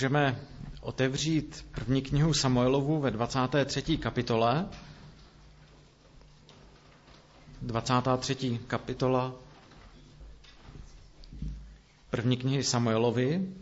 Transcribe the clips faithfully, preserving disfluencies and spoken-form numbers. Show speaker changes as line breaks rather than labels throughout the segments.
Můžeme otevřít první knihu Samuelovu ve dvacáté třetí kapitole. dvacátá třetí kapitola první knihy Samuelovy.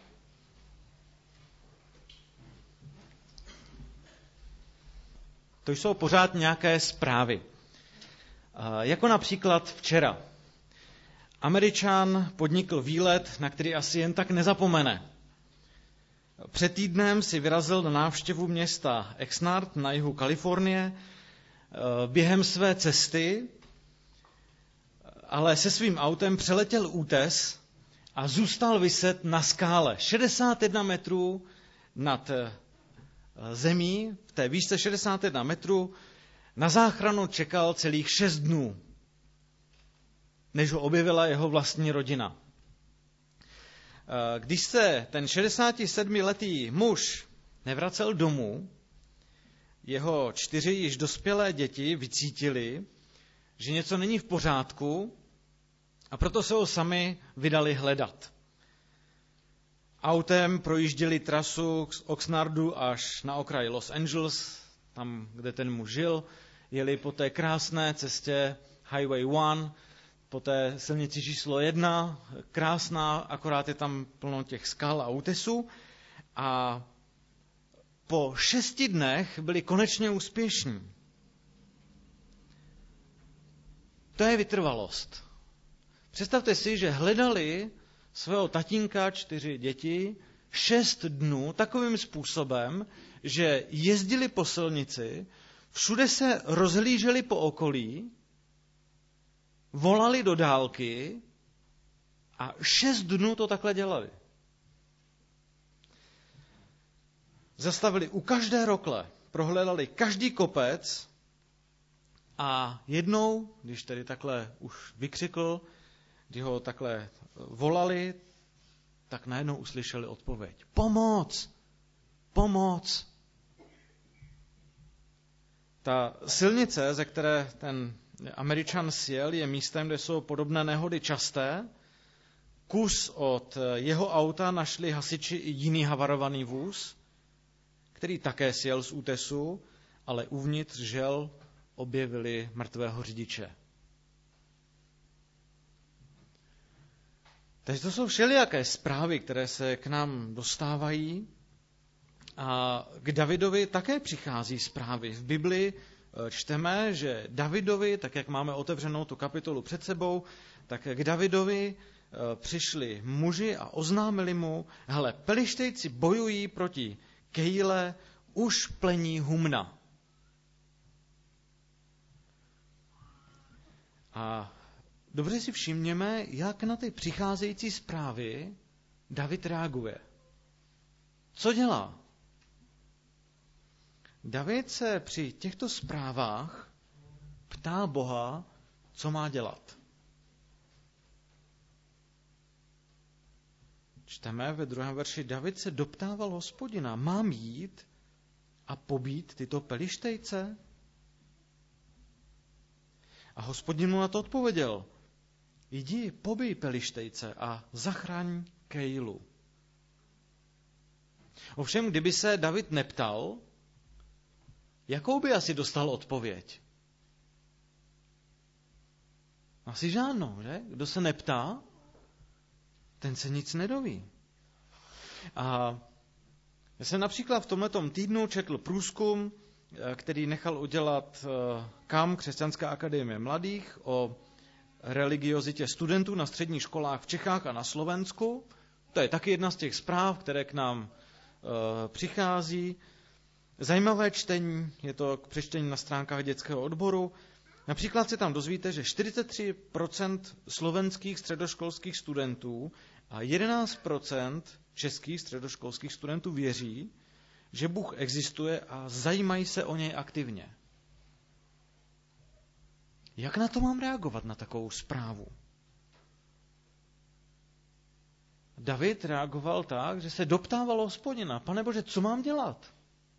To jsou pořád nějaké zprávy. Jako například včera. Američan podnikl výlet, na který asi jen tak nezapomene. Před týdnem si vyrazil na návštěvu města Oxnard na jihu Kalifornie. Během své cesty ale se svým autem přeletěl útes a zůstal viset na skále šedesát jedna metrů nad zemí, v té výšce šedesát jedna metrů. Na záchranu čekal celých šest dnů, než ho objevila jeho vlastní rodina. Když se ten šedesátisedmiletý muž nevracel domů, jeho čtyři již dospělé děti vycítili, že něco není v pořádku, a proto se ho sami vydali hledat. Autem projížděli trasu z Oxnardu až na okraj Los Angeles, tam, kde ten muž žil, jeli po té krásné cestě Highway jedna, po té silnici číslo jedna, krásná, akorát je tam plno těch skal a útesů. A po šesti dnech byli konečně úspěšní. To je vytrvalost. Představte si, že hledali svého tatínka, čtyři děti, šest dnů takovým způsobem, že jezdili po silnici, všude se rozhlíželi po okolí, volali do dálky a šest dnů to takhle dělali. Zastavili u každé rokle, prohledali každý kopec a jednou, když tedy takhle už vykřikl, když ho takhle volali, tak najednou uslyšeli odpověď. Pomoc! Pomoc! Ta silnice, ze které ten Američan sjel, je místem, kde jsou podobné nehody časté. Kus od jeho auta našli hasiči i jiný havarovaný vůz, který také sjel z útesu, ale uvnitř žel objevili mrtvého řidiče. Takže to jsou všelijaké zprávy, které se k nám dostávají. A k Davidovi také přichází zprávy. V Biblii čteme, že Davidovi, tak jak máme otevřenou tu kapitolu před sebou, tak k Davidovi přišli muži a oznámili mu, hele, Pelištejci bojují proti Kejile, už plení humna. A dobře si všimněme, jak na ty přicházející zprávy David reaguje. Co dělá? David se při těchto zprávách ptá Boha, co má dělat. Čteme ve druhém verši, David se doptával Hospodina, mám jít a pobít tyto Pelištejce? A Hospodin mu na to odpověděl, jdi, pobij Pelištejce a zachraň Kejlu. Ovšem, kdyby se David neptal, jakou by asi dostal odpověď? Asi žádnou, že? Kdo se neptá, ten se nic nedoví. A já jsem například v tomhletom týdnu četl průzkum, který nechal udělat K A M, Křesťanská akademie mladých, o religiozitě studentů na středních školách v Čechách a na Slovensku. To je taky jedna z těch zpráv, které k nám přichází. Zajímavé čtení, je to k přečtení na stránkách dětského odboru. Například se tam dozvíte, že čtyřicet tři procent slovenských středoškolských studentů a jedenáct procent českých středoškolských studentů věří, že Bůh existuje a zajímají se o něj aktivně. Jak na to mám reagovat, na takovou zprávu? David reagoval tak, že se doptával Hospodina, Pane Bože, co mám dělat?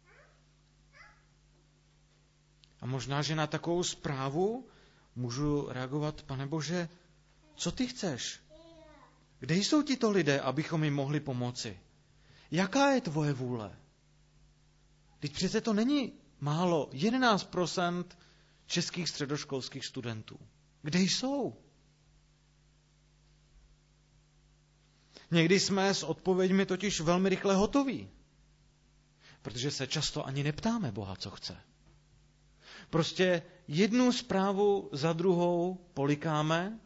A možná, že na takovou zprávu můžu reagovat, Pane Bože, co ty chceš? Kde jsou tito lidé, abychom jim mohli pomoci? Jaká je tvoje vůle? Teď přece to není málo. jedenáct procent českých středoškolských studentů. Kde jsou? Někdy jsme s odpověďmi totiž velmi rychle hotoví. Protože se často ani neptáme Boha, co chce. Prostě jednu zprávu za druhou polikáme,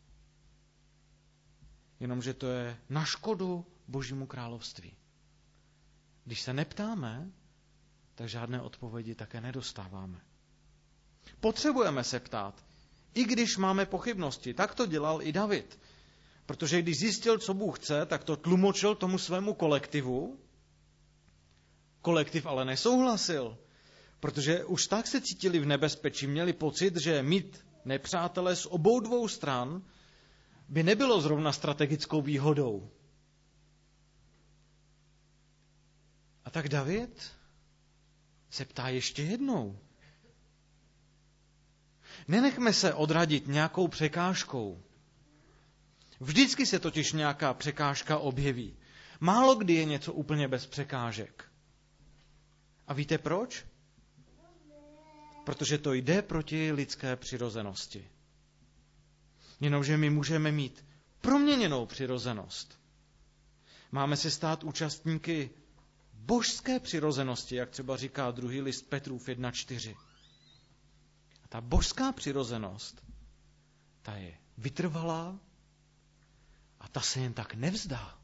jenomže to je na škodu Božímu království. Když se neptáme, tak žádné odpovědi také nedostáváme. Potřebujeme se ptát, i když máme pochybnosti. Tak to dělal i David. Protože když zjistil, co Bůh chce, tak to tlumočil tomu svému kolektivu. Kolektiv ale nesouhlasil, protože už tak se cítili v nebezpečí, měli pocit, že mít nepřátele z obou dvou stran by nebylo zrovna strategickou výhodou. A tak David se ptá ještě jednou. Nenechme se odradit nějakou překážkou. Vždycky se totiž nějaká překážka objeví. Málo kdy je něco úplně bez překážek. A víte proč? Protože to jde proti lidské přirozenosti. Jenomže my můžeme mít proměněnou přirozenost. Máme se stát účastníky božské přirozenosti, jak třeba říká druhý list Petrův jedna čtyři. A ta božská přirozenost, ta je vytrvalá a ta se jen tak nevzdá.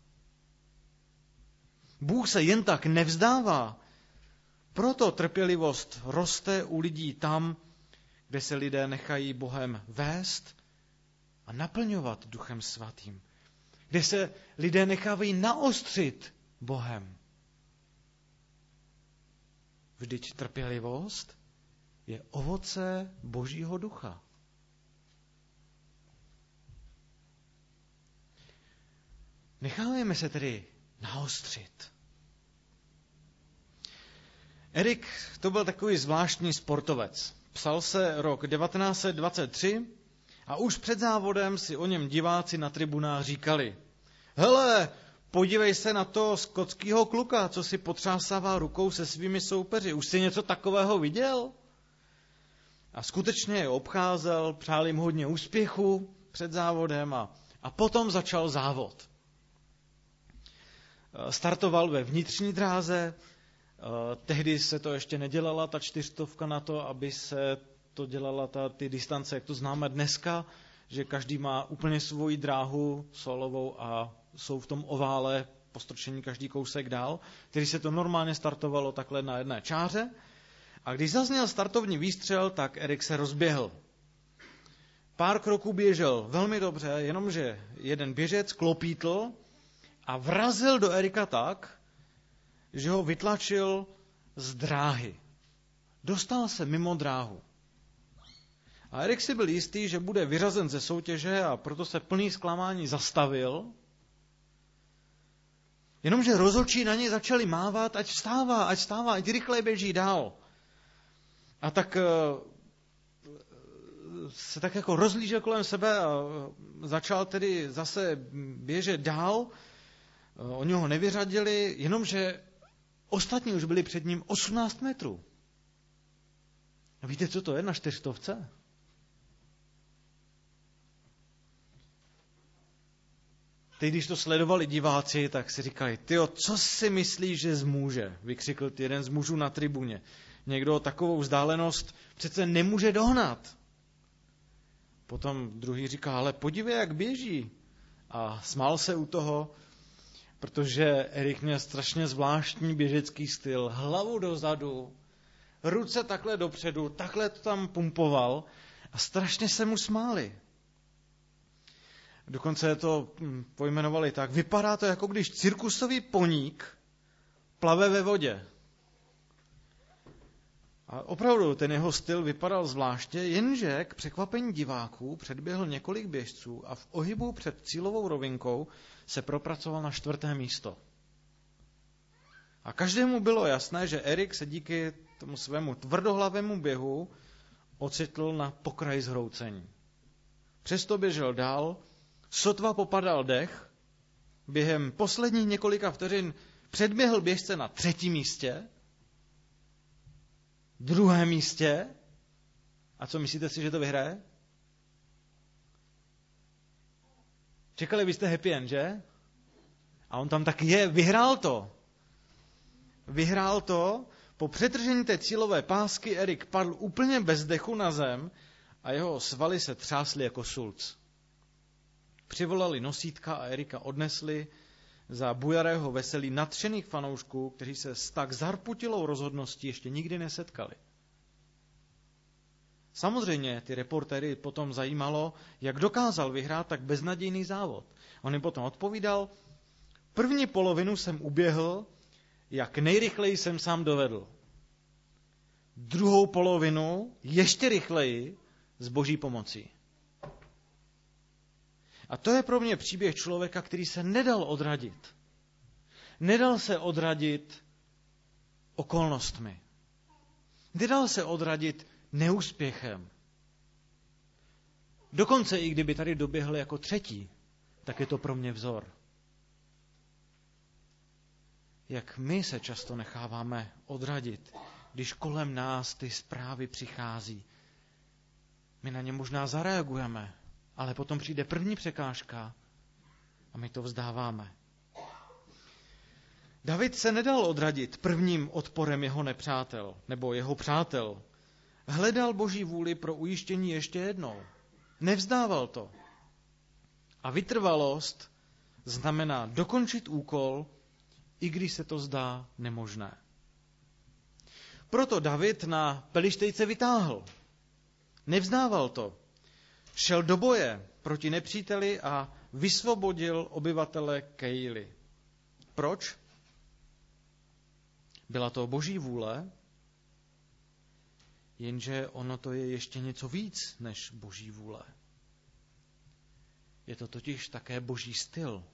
Bůh se jen tak nevzdává. Proto trpělivost roste u lidí tam, kde se lidé nechají Bohem vést a naplňovat Duchem Svatým. Kde se lidé nechávají naostřit Bohem. Vždyť trpělivost je ovoce Božího ducha. Necháváme se tedy naostřit. Erik to byl takový zvláštní sportovec. Psal se rok devatenáct set dvacet tři a už před závodem si o něm diváci na tribunách říkali: hele, podívej se na to skotskýho kluka, co si potřásává rukou se svými soupeři. Už jsi něco takového viděl? A skutečně je obcházel, přál jim hodně úspěchu před závodem a, a potom začal závod. Startoval ve vnitřní dráze, tehdy se to ještě nedělala, ta čtyřstovka na to, aby se to dělala ta, ty distance, jak to známe dneska, že každý má úplně svoji dráhu solovou a jsou v tom ovále postrčení každý kousek dál, který se to normálně startovalo takhle na jedné čáře. A když zazněl startovní výstřel, tak Erik se rozběhl. Pár kroků běžel velmi dobře, jenomže jeden běžec klopítl a vrazil do Erika tak, že ho vytlačil z dráhy. Dostal se mimo dráhu. A Erik si byl jistý, že bude vyřazen ze soutěže a proto se plný zklamání zastavil. Jenomže rozhodčí na něj začali mávat, ať vstává, ať vstává, ať rychle běží dál. A tak se tak jako rozlížel kolem sebe a začal tedy zase běžet dál. Oni ho nevyřadili, jenomže ostatní už byli před ním osmnáct metrů. A víte, co to je na čtyřstovce? Teď, když to sledovali diváci, tak si říkali: tyjo, co si myslíš, že zmůže? Vykřikl jeden z mužů na tribuně. Někdo takovou vzdálenost přece nemůže dohnat. Potom druhý říká: ale podívej, jak běží. A smál se u toho, protože Erik měl strašně zvláštní běžecký styl. Hlavu dozadu, ruce takhle dopředu, takhle to tam pumpoval a strašně se mu smáli. Dokonce to pojmenovali tak. Vypadá to, jako když cirkusový poník plave ve vodě. A opravdu ten jeho styl vypadal zvláště, jenže k překvapení diváků předběhl několik běžců a v ohybu před cílovou rovinkou se propracoval na čtvrté místo. A každému bylo jasné, že Erik se díky tomu svému tvrdohlavému běhu ocitl na pokraji zhroucení. Přesto běžel dál, sotva popadal dech, během posledních několika vteřin předběhl běžce na třetím místě, druhém místě. A co myslíte si, že to vyhraje? Čekali byste happy end, že? A on tam taky je, vyhrál to. Vyhrál to, po přetržení té cílové pásky Erik padl úplně bez dechu na zem a jeho svaly se třásly jako sulc. Přivolali nosítka a Erika odnesli za bujarého veselí nadšených fanoušků, kteří se s tak zarputilou rozhodností ještě nikdy nesetkali. Samozřejmě ty reportéry potom zajímalo, jak dokázal vyhrát tak beznadějný závod. On jim potom odpovídal, první polovinu jsem uběhl, jak nejrychleji jsem sám dovedl. Druhou polovinu ještě rychleji s boží pomocí. A to je pro mě příběh člověka, který se nedal odradit. Nedal se odradit okolnostmi. Nedal se odradit neúspěchem. Dokonce i kdyby tady doběhl jako třetí, tak je to pro mě vzor. Jak my se často necháváme odradit, když kolem nás ty zprávy přichází. My na ně možná zareagujeme, ale potom přijde první překážka a my to vzdáváme. David se nedal odradit prvním odporem jeho nepřátel nebo jeho přátel. Hledal boží vůli pro ujištění ještě jednou. Nevzdával to. A vytrvalost znamená dokončit úkol, i když se to zdá nemožné. Proto David na pelištejce vytáhl. Nevzdával to. Šel do boje proti nepříteli a vysvobodil obyvatele Kejily. Proč? Byla to boží vůle, jenže ono to je ještě něco víc než boží vůle. Je to totiž také boží styl.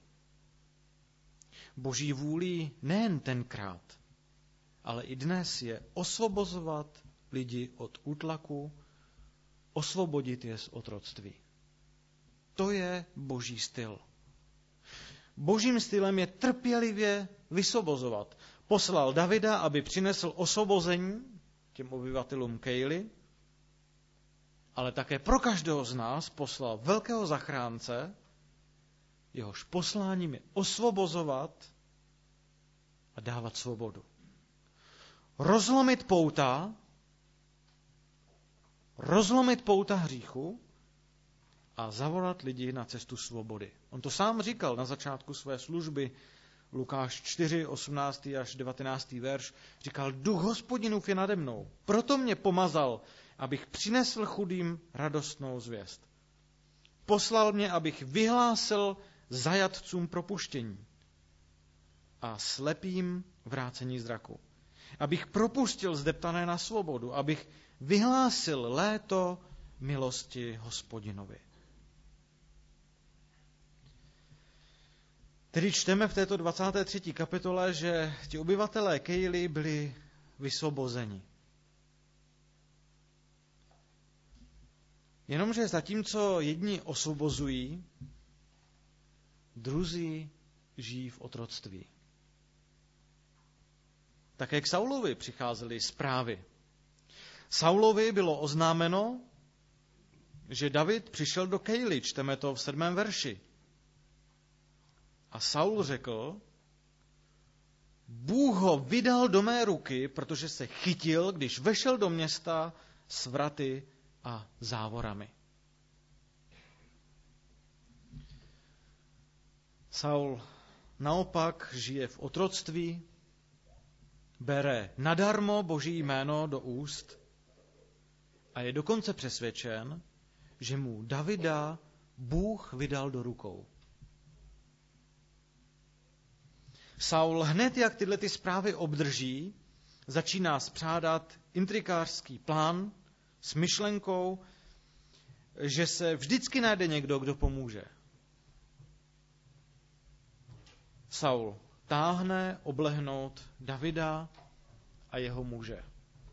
Boží vůlí nejen tenkrát, ale i dnes je osvobozovat lidi od útlaku, osvobodit je z otroctví. To je boží styl. Božím stylem je trpělivě vysvobozovat. Poslal Davida, aby přinesl osvobození těm obyvatelům Kejly, ale také pro každého z nás poslal velkého zachránce, jehož posláním je osvobozovat a dávat svobodu. Rozlomit pouta, rozlomit pouta hříchu a zavolat lidi na cestu svobody. On to sám říkal na začátku své služby, Lukáš čtyři, osmnáctý až devatenáctý verš, říkal, duch Hospodinův je nade mnou, proto mě pomazal, abych přinesl chudým radostnou zvěst. Poslal mě, abych vyhlásil zajatcům propuštění a slepým vrácení zraku. Abych propustil zdeptané na svobodu, abych vyhlásil léto milosti Hospodinovi. Tedy čteme v této dvacáté třetí kapitole, že ti obyvatelé Kejly byli vysvobozeni. Jenomže zatímco jedni osvobozují, druzí žijí v otroctví. Také k Saulovi přicházely zprávy. Saulovi bylo oznámeno, že David přišel do Kejly, čteme to v sedmém verši. A Saul řekl, Bůh ho vydal do mé ruky, protože se chytil, když vešel do města s vraty a závorami. Saul naopak žije v otroctví, bere nadarmo Boží jméno do úst a je dokonce přesvědčen, že mu Davida Bůh vydal do rukou. Saul hned, jak tyhle ty zprávy obdrží, začíná spřádat intrikářský plán s myšlenkou, že se vždycky najde někdo, kdo pomůže. Saul táhne oblehnout Davida a jeho muže.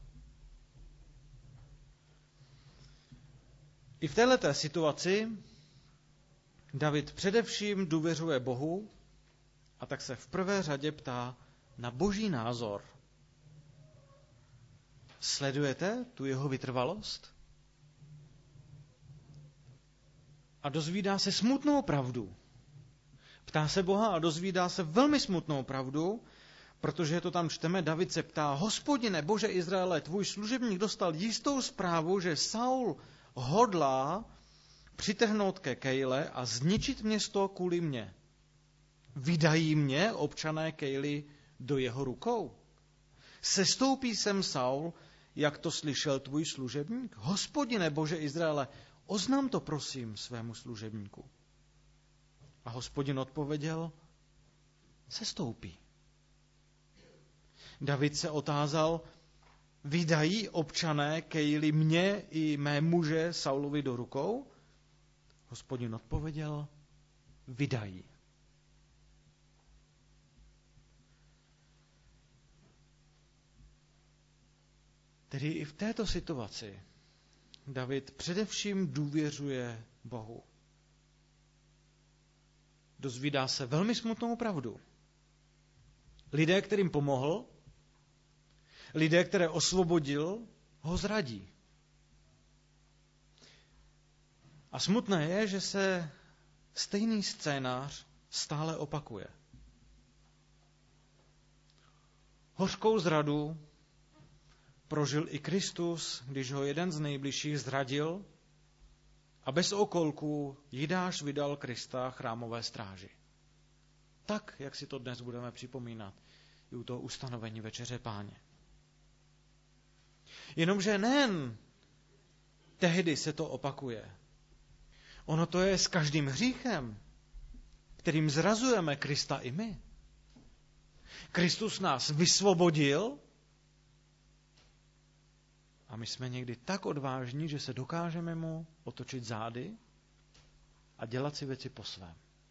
I v této situaci David především důvěřuje Bohu a tak se v prvé řadě ptá, na boží názor. Sledujete tu jeho vytrvalost? A dozvídá se smutnou pravdu. Ptá se Boha a dozvídá se velmi smutnou pravdu, protože to tam čteme, David se ptá, Hospodine, Bože Izraele, tvůj služebník dostal jistou zprávu, že Saul hodlá přitrhnout ke Kejle a zničit město kvůli mně. Vydají mě občané Kejly do jeho rukou? Sestoupí sem Saul, jak to slyšel tvůj služebník? Hospodine, Bože Izraele, oznam to prosím svému služebníku. A Hospodin odpověděl, sestoupí. David se otázal, vydají občané Kejly mě i mé muže Saulovi do rukou? Hospodin odpověděl, vydají. Tedy i v této situaci David především důvěřuje Bohu. Dozvídá se velmi smutnou pravdu. Lidé, kterým pomohl, lidé, které osvobodil, ho zradí. A smutné je, že se stejný scénář stále opakuje. Hořkou zradu prožil i Kristus, když ho jeden z nejbližších zradil a bez okolků Jidáš vydal Krista chrámové stráži. Tak, jak si to dnes budeme připomínat i u toho ustanovení Večeře Páně. Jenomže nejen tehdy se to opakuje. Ono to je s každým hříchem, kterým zrazujeme Krista i my. Kristus nás vysvobodil a my jsme někdy tak odvážní, že se dokážeme mu otočit zády a dělat si věci po svém.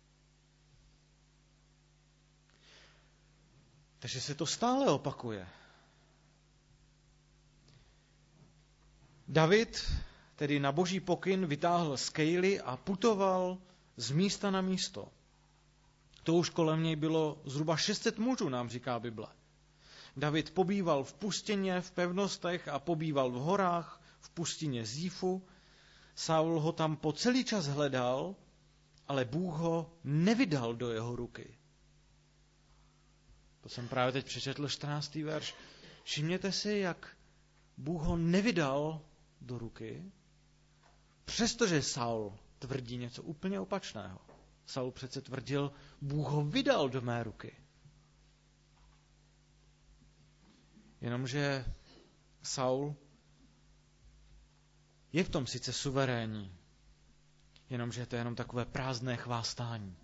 Takže se to stále opakuje. David tedy na boží pokyn vytáhl z Kejly a putoval z místa na místo. To už kolem něj bylo zhruba šest set mužů, nám říká Bible. David pobýval v pustině, v pevnostech a pobýval v horách, v pustině Zífu. Saul ho tam po celý čas hledal, ale Bůh ho nevydal do jeho ruky. To jsem právě teď přečetl čtrnáctý verš. Všimněte si, jak Bůh ho nevydal do ruky, přestože Saul tvrdí něco úplně opačného. Saul přece tvrdil, Bůh ho vydal do mé ruky. Jenomže Saul je v tom sice suverénní, jenomže to je jenom takové prázdné chvástání.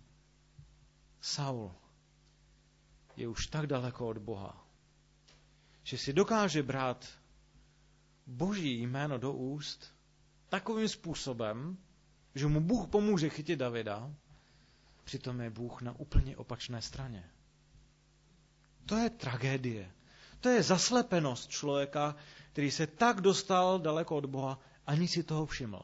Saul je už tak daleko od Boha, že si dokáže brát Boží jméno do úst takovým způsobem, že mu Bůh pomůže chytit Davida, přitom je Bůh na úplně opačné straně. To je tragédie. To je zaslepenost člověka, který se tak dostal daleko od Boha, ani si toho všiml.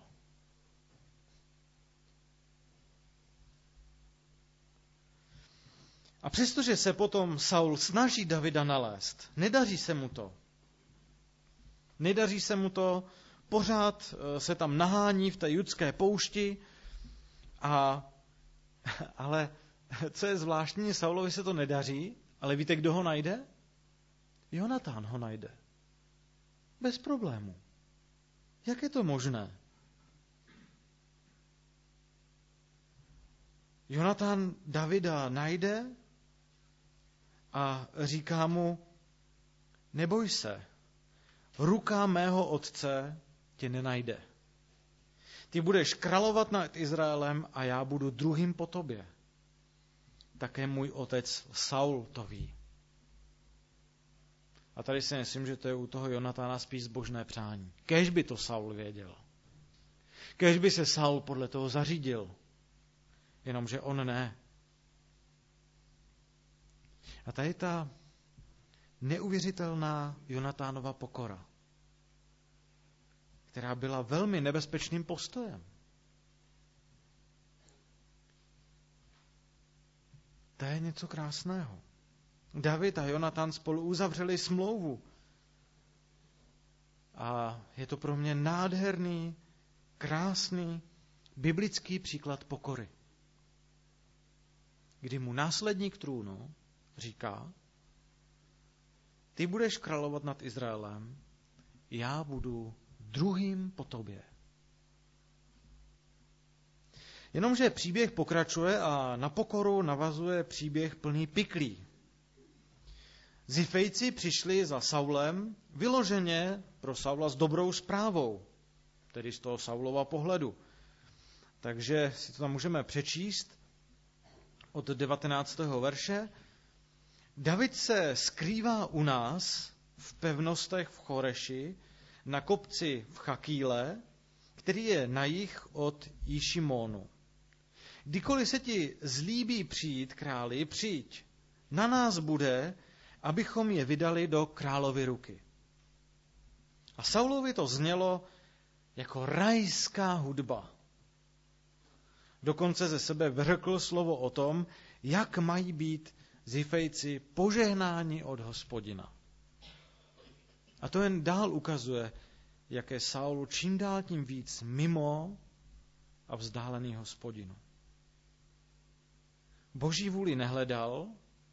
A přestože se potom Saul snaží Davida nalézt, nedaří se mu to. Nedaří se mu to, pořád se tam nahání v té judské poušti, a, ale co je zvláštní, Saulovi se to nedaří, ale víte, kdo ho najde? Jonatán ho najde. Bez problému. Jak je to možné? Jonatán Davida najde a říká mu, neboj se, ruka mého otce tě nenajde. Ty budeš královat nad Izraelem a já budu druhým po tobě. Také můj otec Saul to ví. A tady si myslím, že to je u toho Jonatána spíš zbožné přání. Kéž by to Saul věděl. Kéž by se Saul podle toho zařídil. Jenomže on ne. A tady ta neuvěřitelná Jonatánova pokora, která byla velmi nebezpečným postojem. To je něco krásného. David a Jonatan spolu uzavřeli smlouvu. A je to pro mě nádherný, krásný, biblický příklad pokory. Kdy mu následník trůnu říká, ty budeš královat nad Izraelem, já budu druhým po tobě. Jenomže příběh pokračuje a na pokoru navazuje příběh plný piklí. Zifejci přišli za Saulem vyloženě pro Saula s dobrou zprávou, tedy z toho Saulova pohledu. Takže si to tam můžeme přečíst od devatenáctého verše. David se skrývá u nás v pevnostech v Choreši, na kopci v Chakíle, který je na jih od Jišimónu. Kdykoliv se ti zlíbí přijít, králi, přijď. Na nás bude, abychom je vydali do královy ruky. A Saulovi to znělo jako rajská hudba. Dokonce ze sebe vrkl slovo o tom, jak mají být Zifejci požehnáni od Hospodina. A to jen dál ukazuje, jak je Saul čím dál tím víc mimo a vzdálený Hospodinu. Boží vůli nehledal,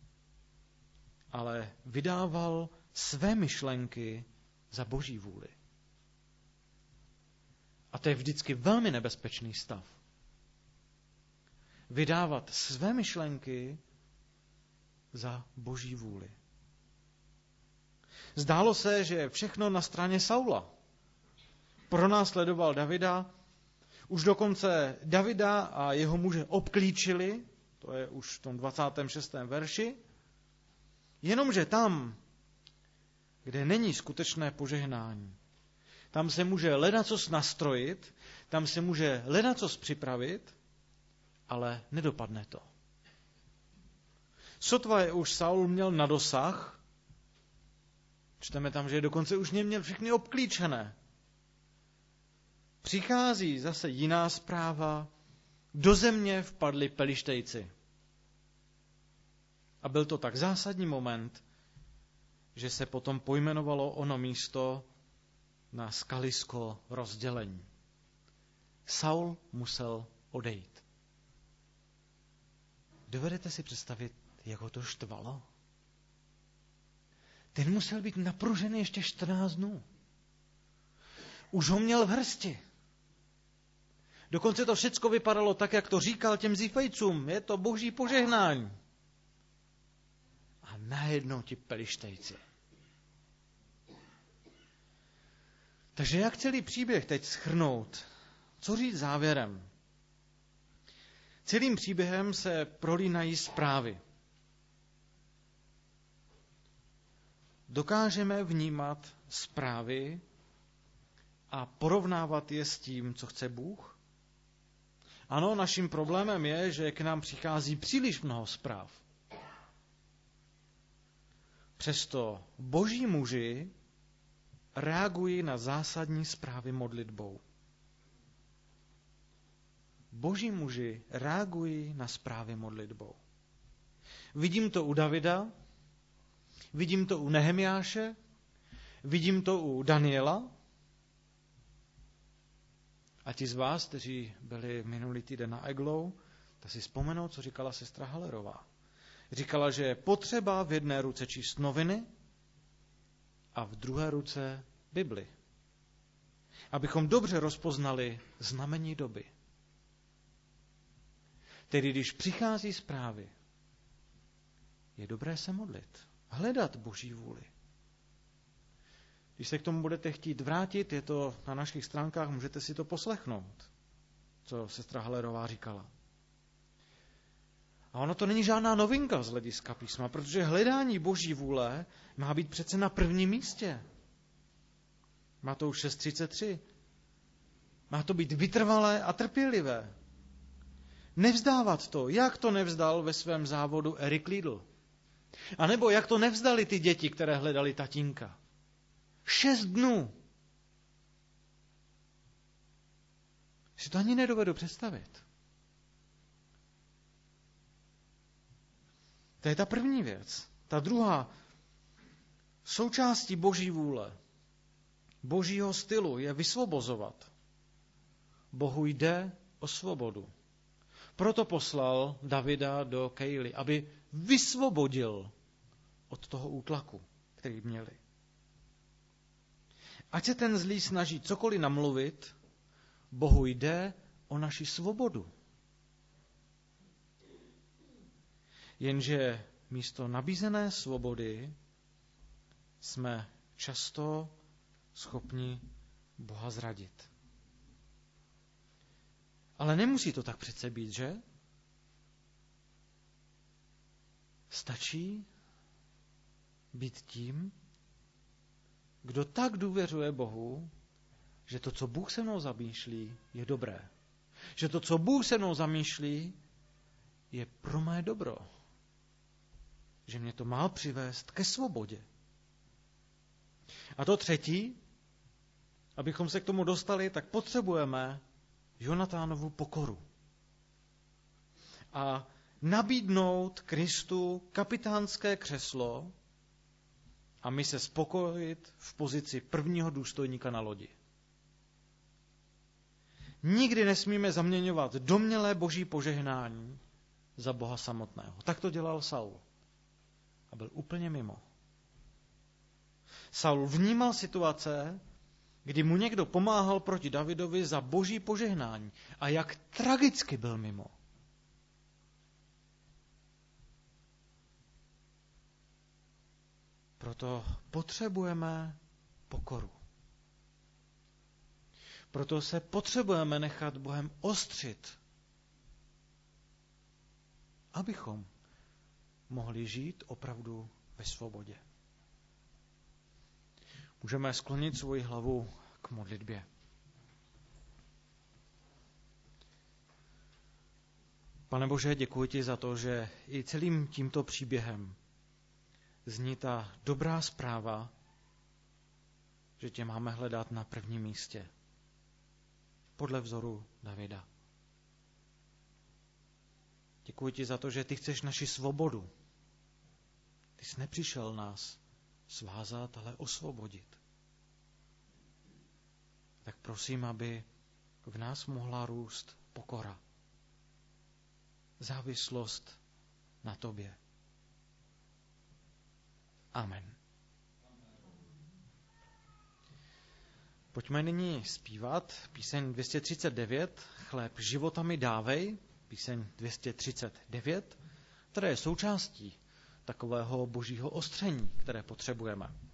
ale vydával své myšlenky za Boží vůli. A to je vždycky velmi nebezpečný stav. Vydávat své myšlenky za Boží vůli. Zdálo se, že je všechno na straně Saula. Pronásledoval Davida, už dokonce Davida a jeho muže obklíčili, to je už v tom dvacátém šestém verši, jenomže tam, kde není skutečné požehnání, tam se může ledacos nastrojit, tam se může ledacos připravit, ale nedopadne to. Sotva je už Saul měl na dosah, čteme tam, že je dokonce už neměl všechny obklíčené. Přichází zase jiná zpráva, do země vpadli Pelištejci. A byl to tak zásadní moment, že se potom pojmenovalo ono místo na skalisko rozdělení. Saul musel odejít. Dovedete si představit, jak ho to štvalo? Ten musel být napružený ještě čtrnáct dnů. Už ho měl v hrsti. Dokonce to všecko vypadalo tak, jak to říkal těm Zifejcům. Je to boží požehnání. A najednou ti Pelištejci. Takže jak celý příběh teď shrnout? Co říct závěrem? Celým příběhem se prolínají zprávy. Dokážeme vnímat zprávy a porovnávat je s tím, co chce Bůh? Ano, naším problémem je, že k nám přichází příliš mnoho zpráv. Přesto boží muži reagují na zásadní zprávy modlitbou. Boží muži reagují na zprávy modlitbou. Vidím to u Davida, vidím to u Nehemiáše, vidím to u Daniela. A ti z vás, kteří byli minulý týden na Eglou, tak si vzpomenou, co říkala sestra Halerová. Říkala, že je potřeba v jedné ruce číst noviny a v druhé ruce Bibli. Abychom dobře rozpoznali znamení doby. Tedy když přichází zprávy, je dobré se modlit, hledat Boží vůli. Když se k tomu budete chtít vrátit, je to na našich stránkách, můžete si to poslechnout, co sestra Halerová říkala. A ono to není žádná novinka z hlediska písma, protože hledání Boží vůle má být přece na prvním místě. Má to už šest třicet tři. Má to být vytrvalé a trpělivé. Nevzdávat to, jak to nevzdal ve svém závodu Erik Liedl. A nebo jak to nevzdali ty děti, které hledali tatínka. Šest dnů. Si to ani nedovedu představit. To je ta první věc. Ta druhá součástí Boží vůle, Božího stylu je vysvobozovat. Bohu jde o svobodu. Proto poslal Davida do Kejly, aby vysvobodil od toho útlaku, který měli. Ať se ten zlý snaží cokoliv namluvit, Bohu jde o naši svobodu. Jenže místo nabízené svobody jsme často schopni Boha zradit. Ale nemusí to tak přece být, že? Stačí být tím, kdo tak důvěřuje Bohu, že to, co Bůh se mnou zamýšlí, je dobré. Že to, co Bůh se mnou zamýšlí, je pro mé dobro. Že mě to má přivést ke svobodě. A to třetí, abychom se k tomu dostali, tak potřebujeme Jonatánovu pokoru. A nabídnout Kristu kapitánské křeslo a my se spokojit v pozici prvního důstojníka na lodi. Nikdy nesmíme zaměňovat domnělé boží požehnání za Boha samotného. Tak to dělal Saul. A byl úplně mimo. Saul vnímal situace, kdy mu někdo pomáhal proti Davidovi za boží požehnání. A jak tragicky byl mimo. Proto potřebujeme pokoru. Proto se potřebujeme nechat Bohem ostřit, abychom mohli žít opravdu ve svobodě. Můžeme sklonit svoji hlavu k modlitbě. Pane Bože, děkuji ti za to, že i celým tímto příběhem zní ta dobrá zpráva, že tě máme hledat na prvním místě. Podle vzoru Davida. Děkuji ti za to, že ty chceš naši svobodu. Ty jsi nepřišel nás svázat, ale osvobodit. Tak prosím, aby v nás mohla růst pokora. Závislost na tobě. Amen. Pojďme nyní zpívat píseň dvě stě třicet devět, Chléb života mi dávej, píseň dvě stě třicet devět, která je součástí takového božího ostření, které potřebujeme.